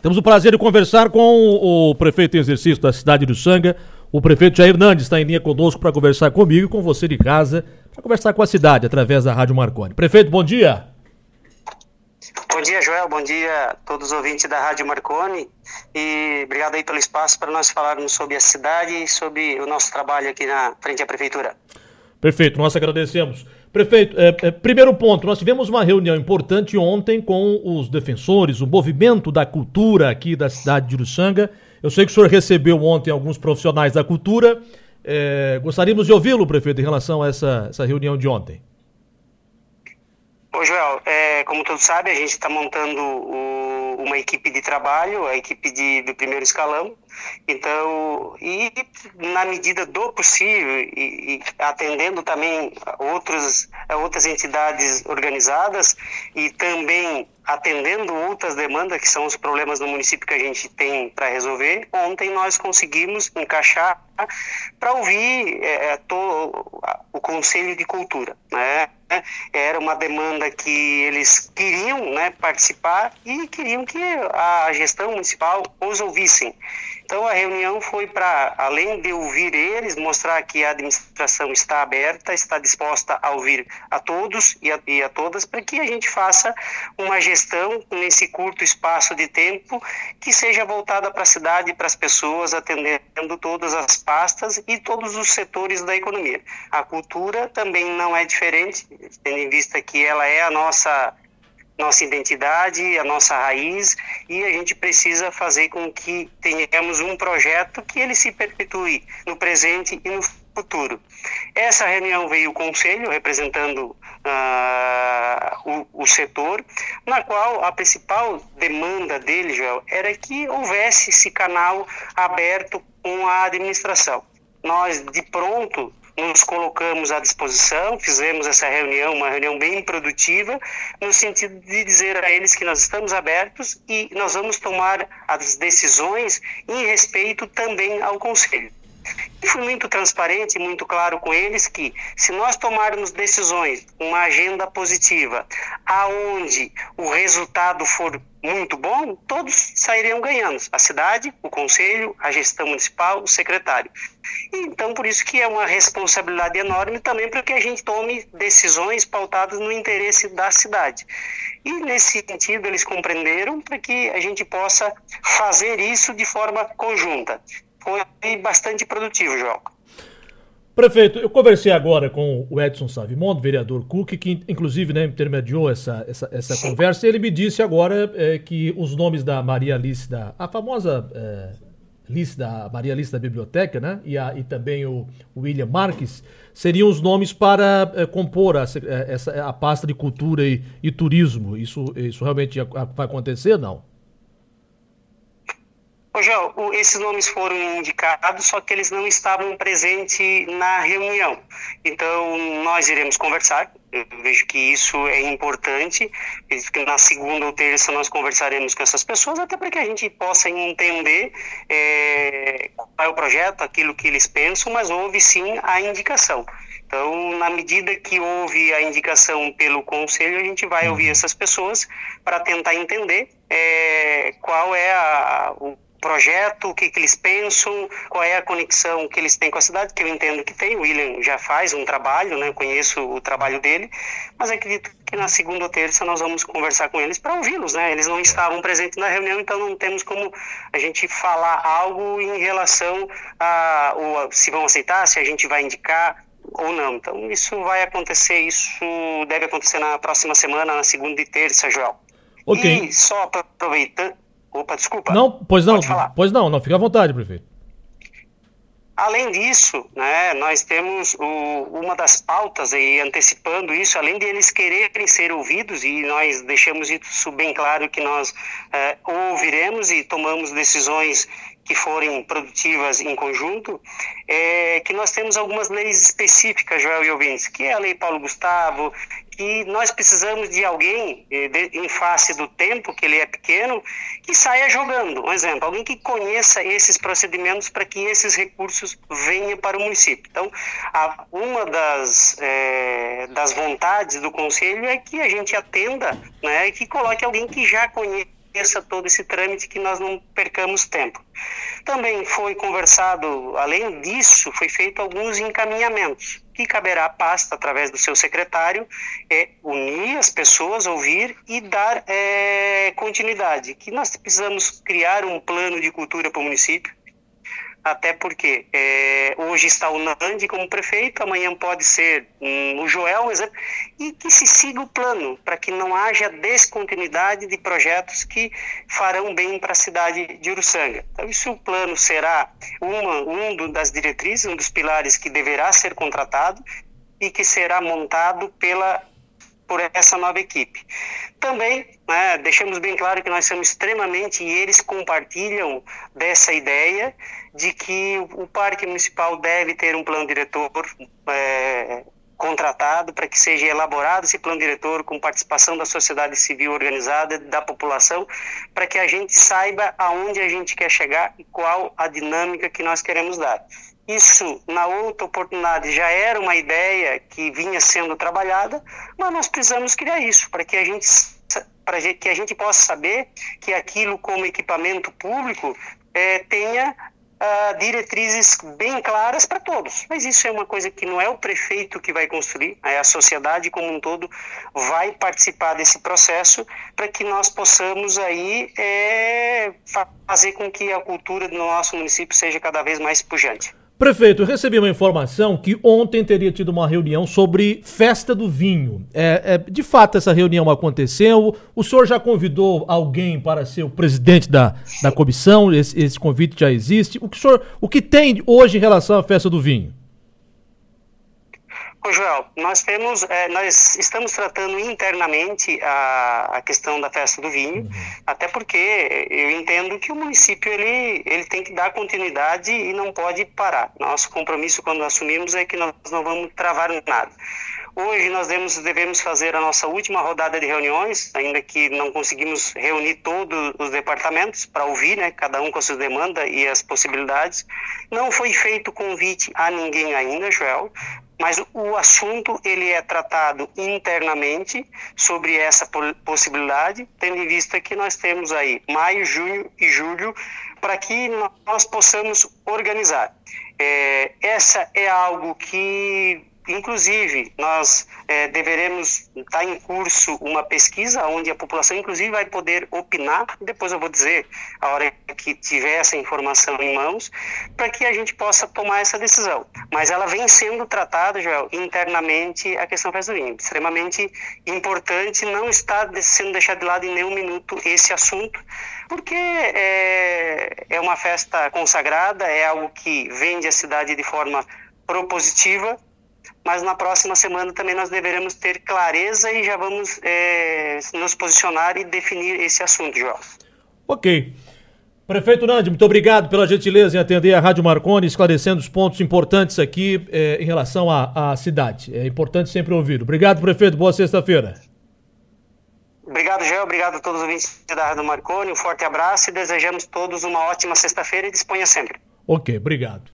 Temos o prazer de conversar com o prefeito em exercício da cidade de Uruçanga, o prefeito Jair Nandes está em linha conosco para conversar comigo e com você de casa, para conversar com a cidade através da Rádio Marconi. Prefeito, bom dia. Bom dia, Joel, bom dia a todos os ouvintes da Rádio Marconi e obrigado aí pelo espaço para nós falarmos sobre a cidade e sobre o nosso trabalho aqui na frente à Prefeitura. Perfeito, nós agradecemos. Prefeito, primeiro ponto, nós tivemos uma reunião importante ontem com os defensores, o movimento da cultura aqui da cidade de Uruçanga. Eu sei que o senhor recebeu ontem alguns profissionais da cultura. Gostaríamos de ouvi-lo, prefeito, em relação a essa reunião de ontem. Ô Joel, como todos sabem, a gente está montando uma equipe de trabalho, a equipe do primeiro escalão. Então, e na medida do possível, e atendendo também outras entidades organizadas e também atendendo outras demandas que são os problemas no município que a gente tem para resolver, ontem nós conseguimos encaixar para ouvir o Conselho de Cultura, né? Era uma demanda que eles queriam, né, participar e queriam que a gestão municipal os ouvissem. Então a reunião foi para, além de ouvir eles, mostrar que a administração está aberta, está disposta a ouvir a todos e a todas, para que a gente faça uma gestão nesse curto espaço de tempo que seja voltada para a cidade e para as pessoas, atendendo todas as pastas e todos os setores da economia. A cultura também não é diferente, tendo em vista que ela é a nossa identidade, a nossa raiz, e a gente precisa fazer com que tenhamos um projeto que ele se perpetue no presente e no futuro. Essa reunião veio o Conselho representando o setor, na qual a principal demanda dele, Joel, era que houvesse esse canal aberto com a administração. Nós, de pronto, nos colocamos à disposição, fizemos essa reunião, uma reunião bem produtiva, no sentido de dizer a eles que nós estamos abertos e nós vamos tomar as decisões em respeito também ao Conselho. E fui muito transparente e muito claro com eles que, se nós tomarmos decisões, uma agenda positiva, aonde o resultado for muito bom, todos sairiam ganhando. A cidade, o conselho, a gestão municipal, o secretário. Então, por isso que é uma responsabilidade enorme também para que a gente tome decisões pautadas no interesse da cidade. E, nesse sentido, eles compreenderam para que a gente possa fazer isso de forma conjunta. Foi bastante produtivo, João. Prefeito, eu conversei agora com o Edson Savimondo, vereador Cook, que inclusive, né, intermediou essa conversa, e ele me disse agora que os nomes da Maria Alice, a famosa Maria Alice da biblioteca, né, e também o William Marques, seriam os nomes para compor a pasta de cultura e turismo. Isso realmente vai acontecer, não? Ô, João, esses nomes foram indicados, só que eles não estavam presentes na reunião. Então, nós iremos conversar. Eu vejo que isso é importante. Que na segunda ou terça nós conversaremos com essas pessoas, até para que a gente possa entender qual é o projeto, aquilo que eles pensam, mas houve sim a indicação. Então, na medida que houve a indicação pelo Conselho, a gente vai ouvir essas pessoas para tentar entender qual é o projeto, o que eles pensam, qual é a conexão que eles têm com a cidade, que eu entendo que tem. O William já faz um trabalho, né? Conheço o trabalho dele, mas acredito que na segunda ou terça nós vamos conversar com eles para ouvi-los, né? Eles não estavam presentes na reunião, então não temos como a gente falar algo em relação se vão aceitar, se a gente vai indicar ou não. Então isso deve acontecer na próxima semana, na segunda e terça, Joel. Ok. E só aproveitando... Opa, desculpa. Não, pois não, fica à vontade, prefeito. Além disso, né, nós temos uma das pautas aí, antecipando isso, além de eles quererem ser ouvidos, e nós deixamos isso bem claro que nós ouviremos e tomamos decisões que forem produtivas em conjunto, que nós temos algumas leis específicas, Joel e ouvintes, que é a Lei Paulo Gustavo, que nós precisamos de alguém, em face do tempo, que ele é pequeno, que saia jogando. Um exemplo, alguém que conheça esses procedimentos para que esses recursos venham para o município. Então, uma das vontades do Conselho é que a gente atenda, né, e que coloque alguém que já conheça conheça todo esse trâmite, que nós não percamos tempo. Também foi conversado, além disso, foi feito alguns encaminhamentos, que caberá à pasta, através do seu secretário, unir as pessoas, ouvir e dar continuidade, que nós precisamos criar um plano de cultura para o município, até porque hoje está o Nandi como prefeito, amanhã pode ser o Joel, por exemplo, e que se siga o plano, para que não haja descontinuidade de projetos que farão bem para a cidade de Uruçanga. Então, isso, o plano será das diretrizes, um dos pilares que deverá ser contratado e que será montado por essa nova equipe. Também, deixamos bem claro que nós somos extremamente, e eles compartilham dessa ideia, de que o Parque Municipal deve ter um plano diretor contratado, para que seja elaborado esse plano diretor com participação da sociedade civil organizada, da população, para que a gente saiba aonde a gente quer chegar e qual a dinâmica que nós queremos dar. Isso, na outra oportunidade, já era uma ideia que vinha sendo trabalhada, mas nós precisamos criar isso, para que a gente possa saber que aquilo, como equipamento público, tenha diretrizes bem claras para todos. Mas isso é uma coisa que não é o prefeito que vai construir, a sociedade como um todo vai participar desse processo, para que nós possamos aí fazer com que a cultura do nosso município seja cada vez mais pujante. Prefeito, eu recebi uma informação que ontem teria tido uma reunião sobre festa do vinho. De fato, essa reunião aconteceu? O senhor já convidou alguém para ser o presidente da comissão? Esse convite já existe? O que tem hoje em relação à festa do vinho? Ô Joel, nós estamos tratando internamente a questão da festa do vinho, até porque eu entendo que o município ele tem que dar continuidade e não pode parar. Nosso compromisso, quando assumimos, é que nós não vamos travar nada. Hoje nós devemos fazer a nossa última rodada de reuniões, ainda que não conseguimos reunir todos os departamentos para ouvir, cada um com a sua demanda e as possibilidades. Não foi feito convite a ninguém ainda, Joel, mas o assunto ele é tratado internamente sobre essa possibilidade, tendo em vista que nós temos aí maio, junho e julho para que nós possamos organizar. Essa é algo que, inclusive, nós deveremos estar em curso uma pesquisa onde a população, inclusive, vai poder opinar, depois eu vou dizer a hora que tiver essa informação em mãos, para que a gente possa tomar essa decisão. Mas ela vem sendo tratada, Joel, internamente, a questão da festa do vinho. Extremamente importante, não está sendo deixado de lado em nenhum minuto esse assunto, porque é uma festa consagrada, é algo que vende a cidade de forma propositiva, mas na próxima semana também nós deveremos ter clareza e já vamos nos posicionar e definir esse assunto, João. Ok. Prefeito Nandi, muito obrigado pela gentileza em atender a Rádio Marconi, esclarecendo os pontos importantes aqui em relação à cidade. É importante sempre ouvir. Obrigado, prefeito. Boa sexta-feira. Obrigado, Gé. Obrigado a todos os ouvintes da Rádio Marconi. Um forte abraço e desejamos todos uma ótima sexta-feira e disponha sempre. Ok, obrigado.